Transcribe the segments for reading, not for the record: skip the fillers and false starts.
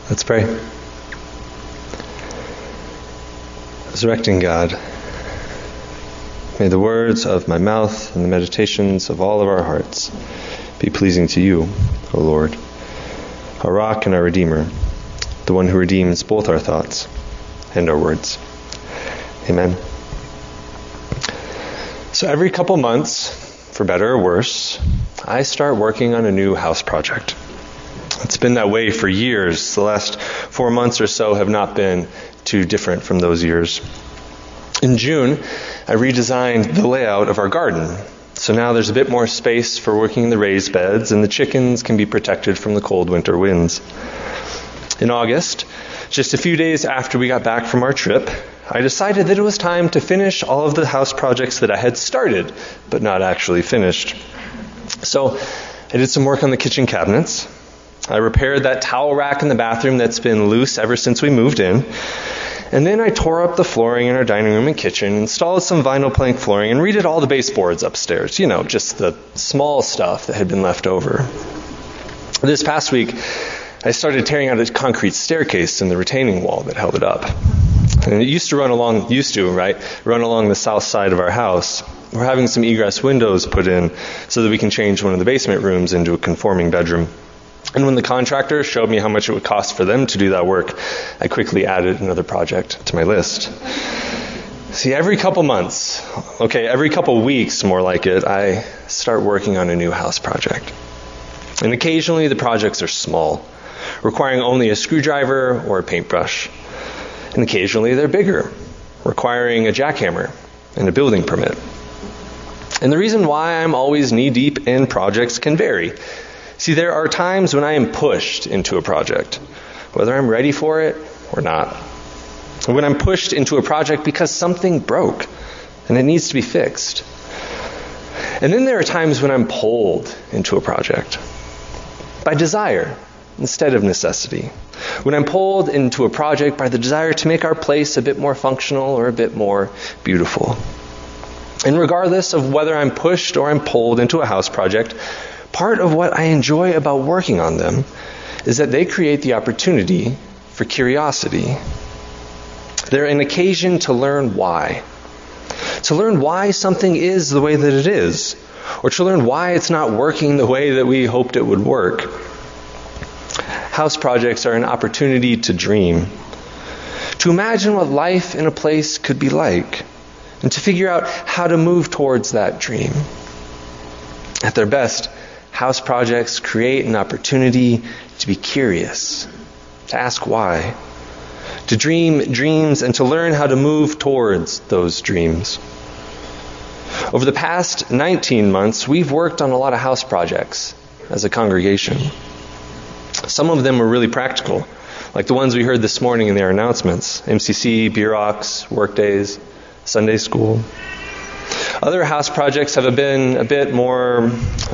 Let's pray. Resurrecting God, may the words of my mouth and the meditations of all of our hearts be pleasing to you, O Lord, our rock and our Redeemer, the one who redeems both our thoughts and our words. Amen. So every couple months, for better or worse, I start working on a new house project. It's been that way for years. The last 4 months or so have not been too different from those years. In June, I redesigned the layout of our garden. So now there's a bit more space for working in the raised beds, and the chickens can be protected from the cold winter winds. In August, just a few days after we got back from our trip, I decided that it was time to finish all of the house projects that I had started, but not actually finished. So I did some work on the kitchen cabinets. I repaired that towel rack in the bathroom that's been loose ever since we moved in. And then I tore up the flooring in our dining room and kitchen, installed some vinyl plank flooring, and redid all the baseboards upstairs. You know, just the small stuff that had been left over. This past week, I started tearing out a concrete staircase in the retaining wall that held it up. And it run along the south side of our house. We're having some egress windows put in so that we can change one of the basement rooms into a conforming bedroom. And when the contractor showed me how much it would cost for them to do that work, I quickly added another project to my list. See, every couple weeks, more like it, I start working on a new house project. And occasionally the projects are small, requiring only a screwdriver or a paintbrush. And occasionally they're bigger, requiring a jackhammer and a building permit. And the reason why I'm always knee-deep in projects can vary. See, there are times when I am pushed into a project, whether I'm ready for it or not. And when I'm pushed into a project because something broke and it needs to be fixed. And then there are times when I'm pulled into a project by desire instead of necessity. When I'm pulled into a project by the desire to make our place a bit more functional or a bit more beautiful. And regardless of whether I'm pushed or I'm pulled into a house project, part of what I enjoy about working on them is that they create the opportunity for curiosity. They're an occasion to learn why. To learn why something is the way that it is, or to learn why it's not working the way that we hoped it would work. House projects are an opportunity to dream, to imagine what life in a place could be like, and to figure out how to move towards that dream. At their best, house projects create an opportunity to be curious, to ask why, to dream dreams and to learn how to move towards those dreams. Over the past 19 months, we've worked on a lot of house projects as a congregation. Some of them were really practical, like the ones we heard this morning in their announcements: MCC, B-Rocks, Workdays, Sunday School. Other house projects have been a bit more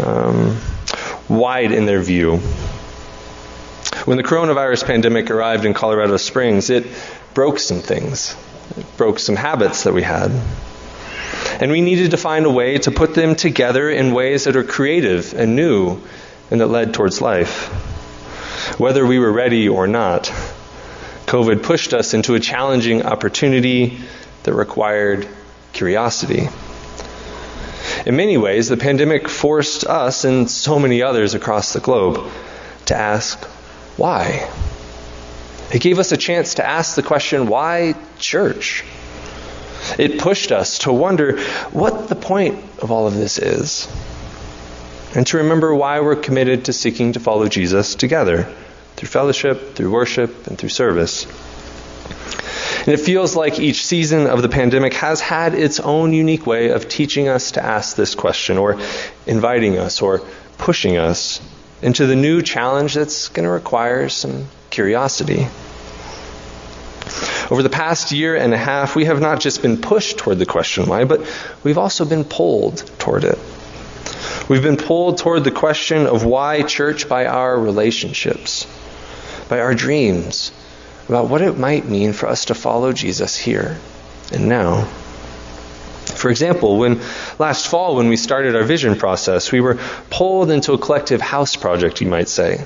wide in their view. When the coronavirus pandemic arrived in Colorado Springs, it broke some things. It broke some habits that we had. And we needed to find a way to put them together in ways that are creative and new and that led towards life. Whether we were ready or not, COVID pushed us into a challenging opportunity that required curiosity. In many ways, the pandemic forced us and so many others across the globe to ask, why? It gave us a chance to ask the question, why church? It pushed us to wonder what the point of all of this is, and to remember why we're committed to seeking to follow Jesus together, through fellowship, through worship, and through service. And it feels like each season of the pandemic has had its own unique way of teaching us to ask this question, or inviting us, or pushing us into the new challenge that's going to require some curiosity. Over the past year and a half, we have not just been pushed toward the question why, but we've also been pulled toward it. We've been pulled toward the question of why church by our relationships, by our dreams, about what it might mean for us to follow Jesus here and now. For example, last fall when we started our vision process, we were pulled into a collective house project, you might say,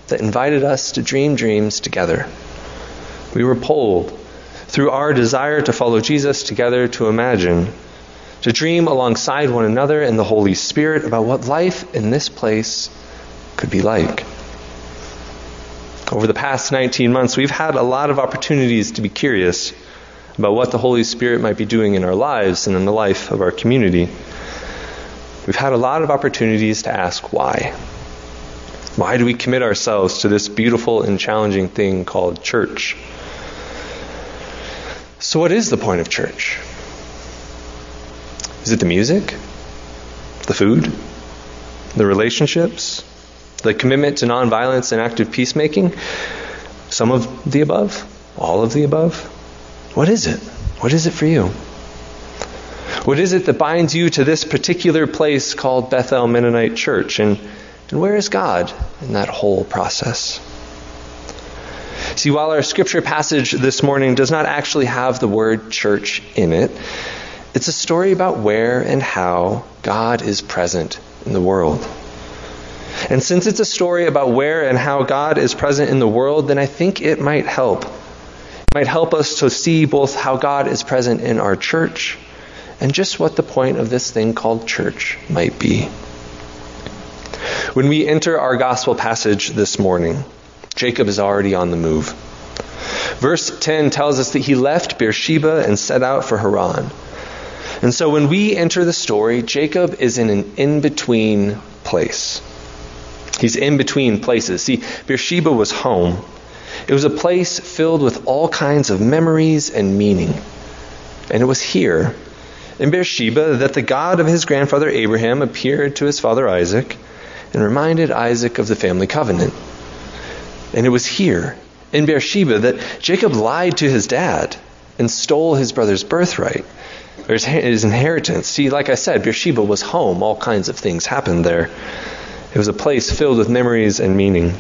that invited us to dream dreams together. We were pulled through our desire to follow Jesus together to imagine, to dream alongside one another in the Holy Spirit about what life in this place could be like. Over the past 19 months, we've had a lot of opportunities to be curious about what the Holy Spirit might be doing in our lives and in the life of our community. We've had a lot of opportunities to ask why. Why do we commit ourselves to this beautiful and challenging thing called church? So what is the point of church? Is it the music? The food? The relationships? The commitment to nonviolence and active peacemaking? Some of the above? All of the above? What is it? What is it for you? What is it that binds you to this particular place called Bethel Mennonite Church? And where is God in that whole process? See, while our scripture passage this morning does not actually have the word church in it, it's a story about where and how God is present in the world. And since it's a story about where and how God is present in the world, then I think it might help. It might help us to see both how God is present in our church and just what the point of this thing called church might be. When we enter our gospel passage this morning, Jacob is already on the move. Verse 10 tells us that he left Beersheba and set out for Haran. And so when we enter the story, Jacob is in an in-between place. He's in between places. See, Beersheba was home. It was a place filled with all kinds of memories and meaning. And it was here, in Beersheba, that the God of his grandfather Abraham appeared to his father Isaac and reminded Isaac of the family covenant. And it was here, in Beersheba, that Jacob lied to his dad and stole his brother's birthright, or his inheritance. See, like I said, Beersheba was home. All kinds of things happened there. It was a place filled with memories and meaning.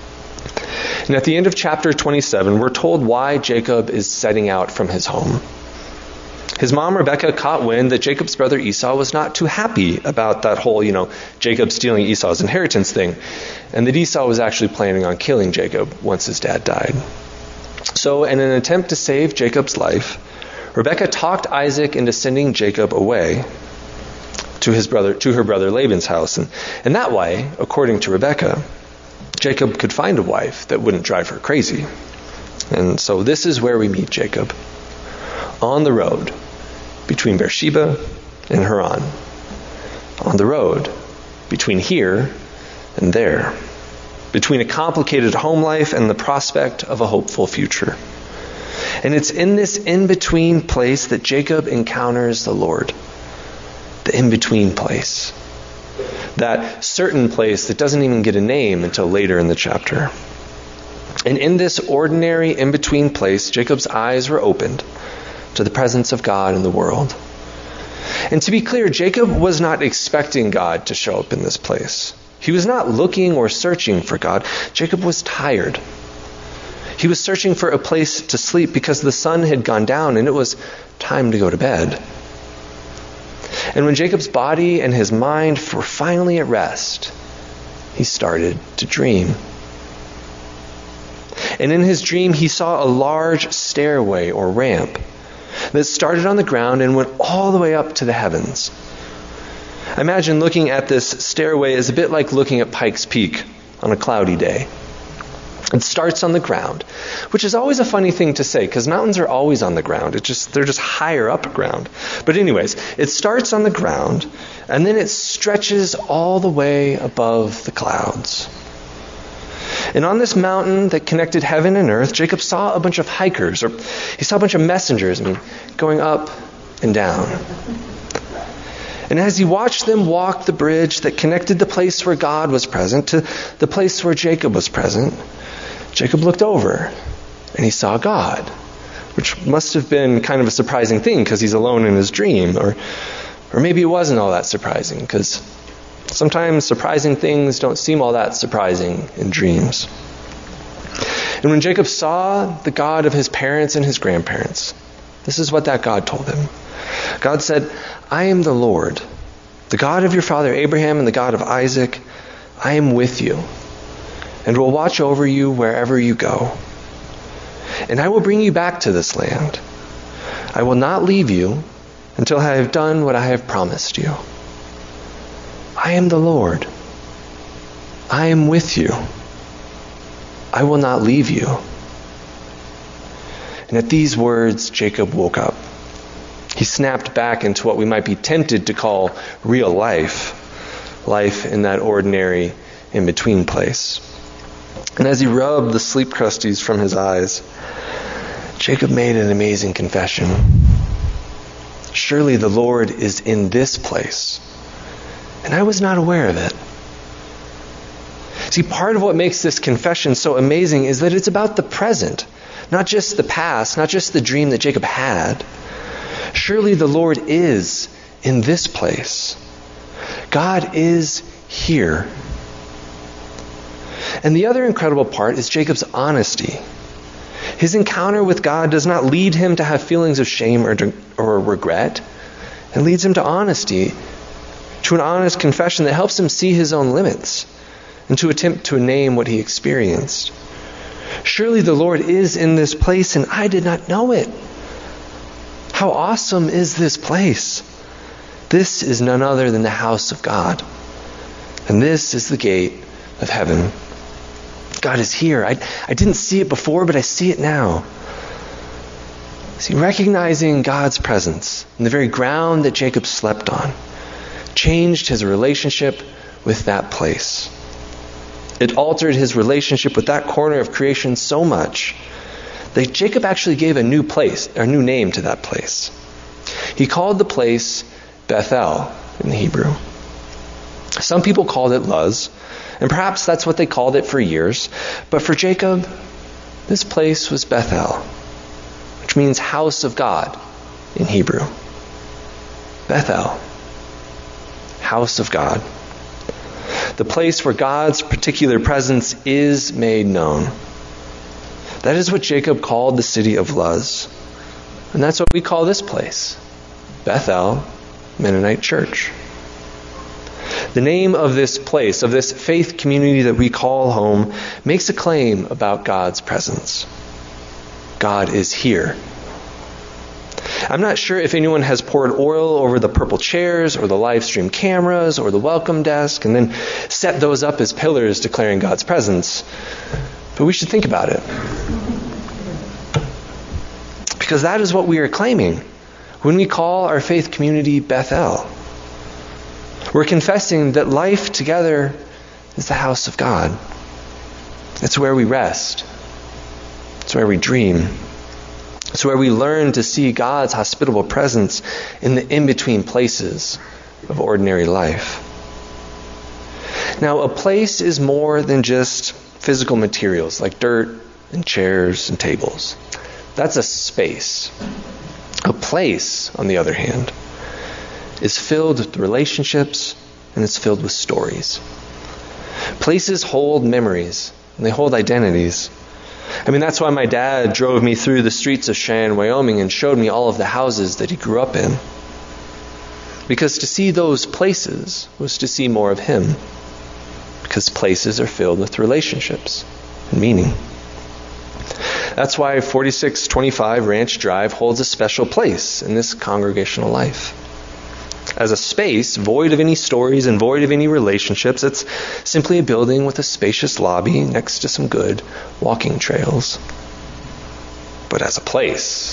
And at the end of chapter 27, we're told why Jacob is setting out from his home. His mom, Rebekah, caught wind that Jacob's brother Esau was not too happy about that whole, Jacob stealing Esau's inheritance thing, and that Esau was actually planning on killing Jacob once his dad died. So, in an attempt to save Jacob's life, Rebekah talked Isaac into sending Jacob away to her brother Laban's house. And that way, according to Rebekah, Jacob could find a wife that wouldn't drive her crazy. And so this is where we meet Jacob. On the road between Beersheba and Haran. On the road between here and there. Between a complicated home life and the prospect of a hopeful future. And it's in this in-between place that Jacob encounters the Lord. The in-between place. That certain place that doesn't even get a name until later in the chapter. And in this ordinary in-between place, Jacob's eyes were opened to the presence of God in the world. And to be clear, Jacob was not expecting God to show up in this place. He was not looking or searching for God. Jacob was tired. He was searching for a place to sleep because the sun had gone down and it was time to go to bed. And when Jacob's body and his mind were finally at rest, he started to dream. And in his dream, he saw a large stairway or ramp that started on the ground and went all the way up to the heavens. I imagine looking at this stairway is a bit like looking at Pikes Peak on a cloudy day. It starts on the ground, which is always a funny thing to say because mountains are always on the ground. They're just higher up ground. But anyways, it starts on the ground and then it stretches all the way above the clouds. And on this mountain that connected heaven and earth, Jacob saw a bunch of hikers, or he saw a bunch of messengers, going up and down. And as he watched them walk the bridge that connected the place where God was present to the place where Jacob was present, Jacob looked over and he saw God, which must have been kind of a surprising thing because he's alone in his dream. Or maybe it wasn't all that surprising because sometimes surprising things don't seem all that surprising in dreams. And when Jacob saw the God of his parents and his grandparents, this is what that God told him. God said, "I am the Lord, the God of your father Abraham and the God of Isaac. I am with you. and will watch over you wherever you go. And I will bring you back to this land. I will not leave you until I have done what I have promised you. I am the Lord. I am with you. I will not leave you." And at these words, Jacob woke up. He snapped back into what we might be tempted to call real life, life in that ordinary in-between place. And as he rubbed the sleep crusties from his eyes, Jacob made an amazing confession. "Surely the Lord is in this place, and I was not aware of it." See, part of what makes this confession so amazing is that it's about the present, not just the past, not just the dream that Jacob had. Surely the Lord is in this place. God is here. And the other incredible part is Jacob's honesty. His encounter with God does not lead him to have feelings of shame or regret. It leads him to honesty, to an honest confession that helps him see his own limits and to attempt to name what he experienced. Surely the Lord is in this place, and I did not know it. How awesome is this place? This is none other than the house of God. And this is the gate of heaven. God is here. I didn't see it before, but I see it now. See, recognizing God's presence in the very ground that Jacob slept on changed his relationship with that place. It altered his relationship with that corner of creation so much that Jacob actually gave a new name to that place. He called the place Bethel in the Hebrew. Some people called it Luz, and perhaps that's what they called it for years. But for Jacob, this place was Bethel, which means house of God in Hebrew. Bethel, house of God. The place where God's particular presence is made known. That is what Jacob called the city of Luz. And that's what we call this place, Bethel Mennonite Church. The name of this place, of this faith community that we call home, makes a claim about God's presence. God is here. I'm not sure if anyone has poured oil over the purple chairs or the live stream cameras or the welcome desk and then set those up as pillars declaring God's presence. But we should think about it. Because that is what we are claiming when we call our faith community Bethel. We're confessing that life together is the house of God. It's where we rest. It's where we dream. It's where we learn to see God's hospitable presence in the in-between places of ordinary life. Now, a place is more than just physical materials like dirt and chairs and tables. That's a space. A place, on the other hand, is filled with relationships and it's filled with stories. Places hold memories and they hold identities. I mean, that's why my dad drove me through the streets of Cheyenne, Wyoming and showed me all of the houses that he grew up in. Because to see those places was to see more of him. Because places are filled with relationships and meaning. That's why 4625 Ranch Drive holds a special place in this congregational life. As a space void of any stories and void of any relationships, it's simply a building with a spacious lobby next to some good walking trails. But as a place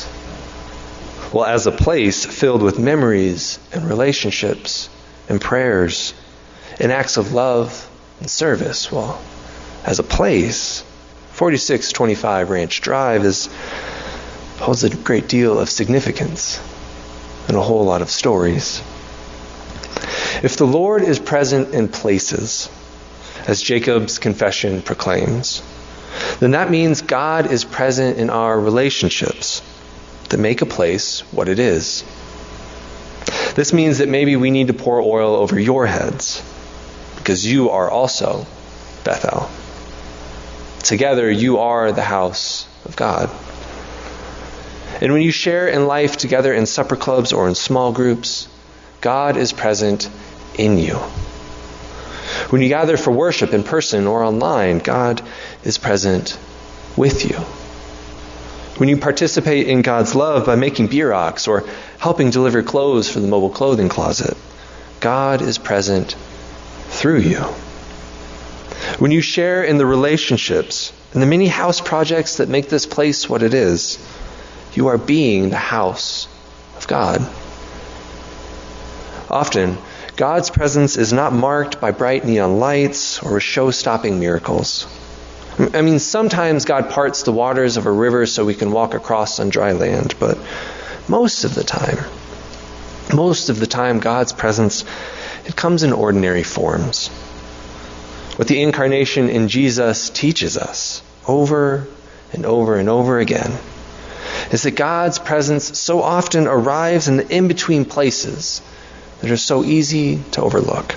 filled with memories and relationships and prayers and acts of love and service, well, as a place, 4625 Ranch Drive holds a great deal of significance and a whole lot of stories. If the Lord is present in places, as Jacob's confession proclaims, then that means God is present in our relationships that make a place what it is. This means that maybe we need to pour oil over your heads because you are also Bethel. Together, you are the house of God. And when you share in life together in supper clubs or in small groups, God is present in you. When you gather for worship in person or online, God is present with you. When you participate in God's love by making bierox or helping deliver clothes for the mobile clothing closet, God is present through you. When you share in the relationships and the many house projects that make this place what it is, you are being the house of God. Often, God's presence is not marked by bright neon lights or show-stopping miracles. I mean, sometimes God parts the waters of a river so we can walk across on dry land, but most of the time, God's presence, it comes in ordinary forms. What the incarnation in Jesus teaches us over and over and over again is that God's presence so often arrives in the in-between places that are so easy to overlook.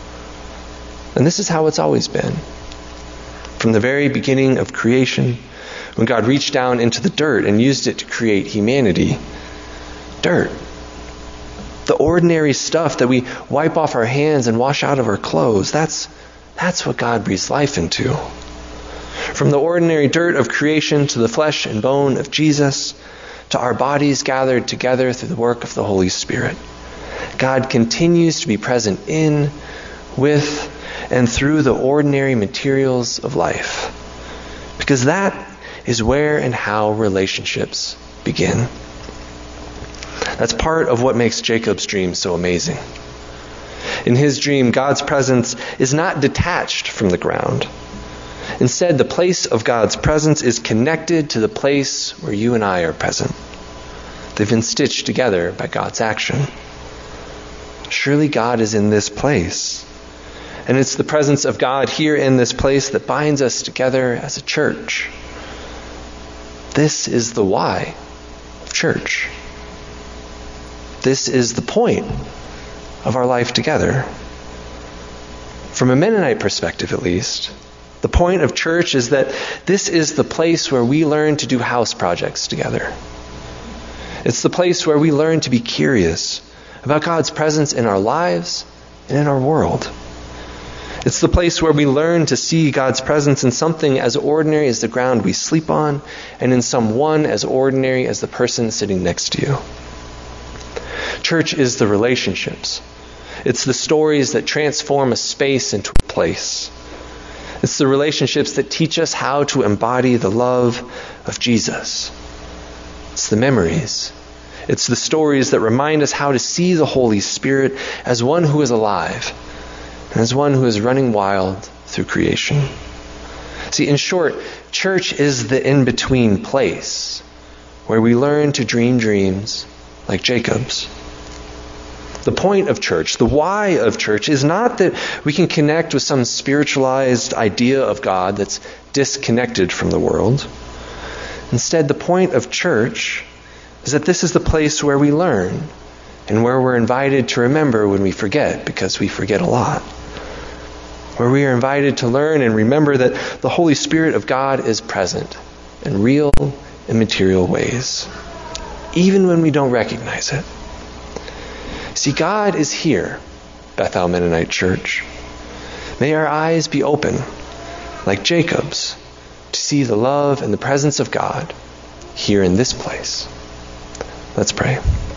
And this is how it's always been. From the very beginning of creation, when God reached down into the dirt and used it to create humanity, dirt, the ordinary stuff that we wipe off our hands and wash out of our clothes, that's what God breathes life into. From the ordinary dirt of creation to the flesh and bone of Jesus, to our bodies gathered together through the work of the Holy Spirit, God continues to be present in, with, and through the ordinary materials of life. Because that is where and how relationships begin. That's part of what makes Jacob's dream so amazing. In his dream, God's presence is not detached from the ground. Instead, the place of God's presence is connected to the place where you and I are present. They've been stitched together by God's action. Surely God is in this place. And it's the presence of God here in this place that binds us together as a church. This is the why of church. This is the point of our life together. From a Mennonite perspective, at least, the point of church is that this is the place where we learn to do house projects together. It's the place where we learn to be curious about God's presence in our lives and in our world. It's the place where we learn to see God's presence in something as ordinary as the ground we sleep on, and in someone as ordinary as the person sitting next to you. Church is the relationships. It's the stories that transform a space into a place. It's the relationships that teach us how to embody the love of Jesus. It's the memories. It's the stories that remind us how to see the Holy Spirit as one who is alive and as one who is running wild through creation. See, in short, church is the in-between place where we learn to dream dreams like Jacob's. The point of church, the why of church, is not that we can connect with some spiritualized idea of God that's disconnected from the world. Instead, the point of church is that this is the place where we learn and where we're invited to remember when we forget, because we forget a lot. Where we are invited to learn and remember that the Holy Spirit of God is present in real and material ways, even when we don't recognize it. See, God is here, Bethel Mennonite Church. May our eyes be open, like Jacob's, to see the love and the presence of God here in this place. Let's pray.